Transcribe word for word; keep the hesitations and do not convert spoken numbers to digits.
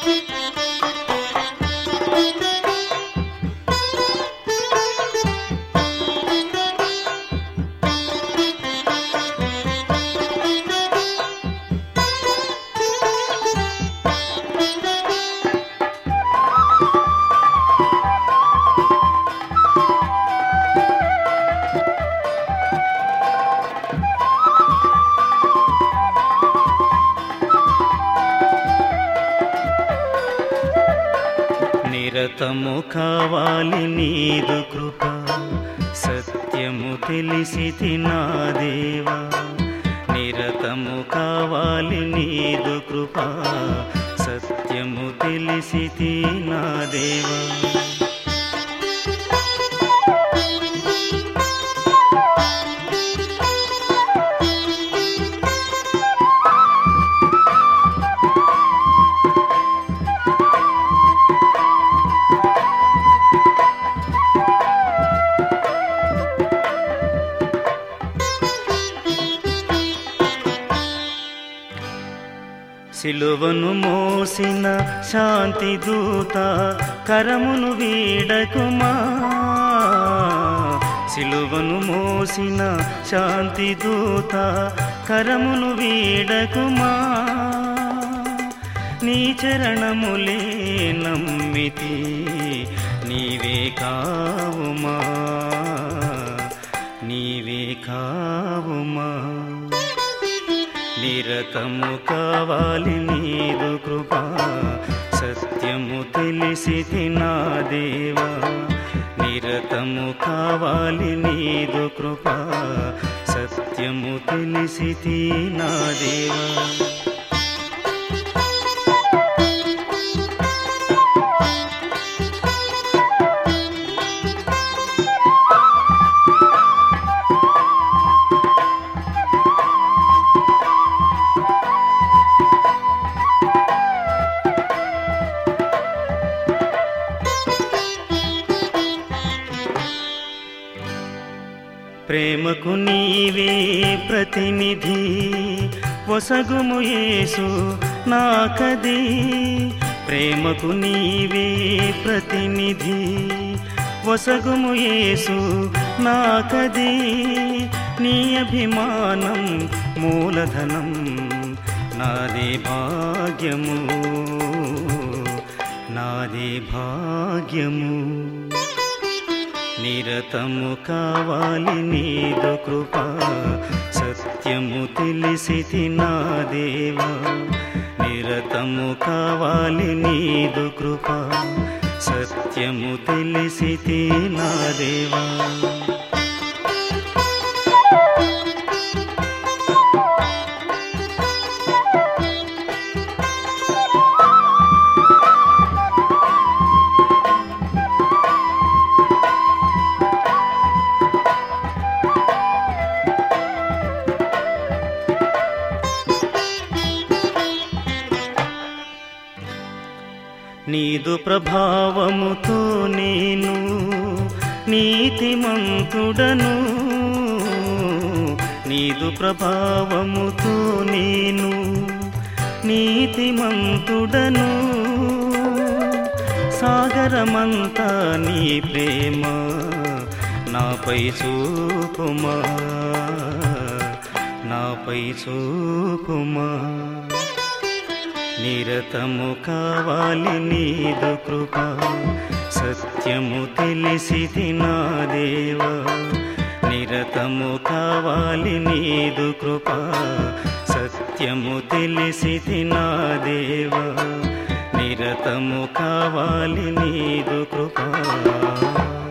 నిరతము కావాలి నీదు కృప, సత్యము తెలిసితి నా దేవా. నిరతము కావాలి నీదు కృప, సత్యము తెలిసితి నా దేవా. సిలువను మోసిన శాంతి దూత కరమును వీడకుమా. సిలువను మోసిన శాంతి దూత కరమును వీడకుమా. నీ చరణములే నమ్మితి నీవే కావుమా, నీవే కావుమా. నిరతము కావాలి నీదు కృప, సత్యము తెలిసితి నా దేవా. నిరతము కావాలి నీదు కృప, సత్యము తెలిసితి నా దేవా. ప్రేమకు నీవే ప్రతినిధి, వసగుము యేసు నాకది. ప్రేమకు నీవే ప్రతినిధి, వసగుము యేసు నాకది. నీ అభిమానం మూలధనం, నాదే భాగ్యము, నాదే భాగ్యము. నిరతము కావాలి నీదు కృప, సత్యము తెలిసితి నా దేవా. నిరతము కావాలి నీదు కృప, సత్యము తెలిసితి నా దేవా. నీదు ప్రభావముతో నేను నీతిమంతుడను. నీదు ప్రభావముతో నేను నీతిమంతుడను. సాగరమంతా నీ ప్రేమ నాపై చూపుమా, నాపై చూపుమా. నిరతము కావాలి నీదు కృప, సత్యము తెలిసితి నా దేవా. నిరతము కావాలి నీదు కృప, సత్యము తెలిసితి నా దేవా. నిరతము కావాలి నీదు కృప.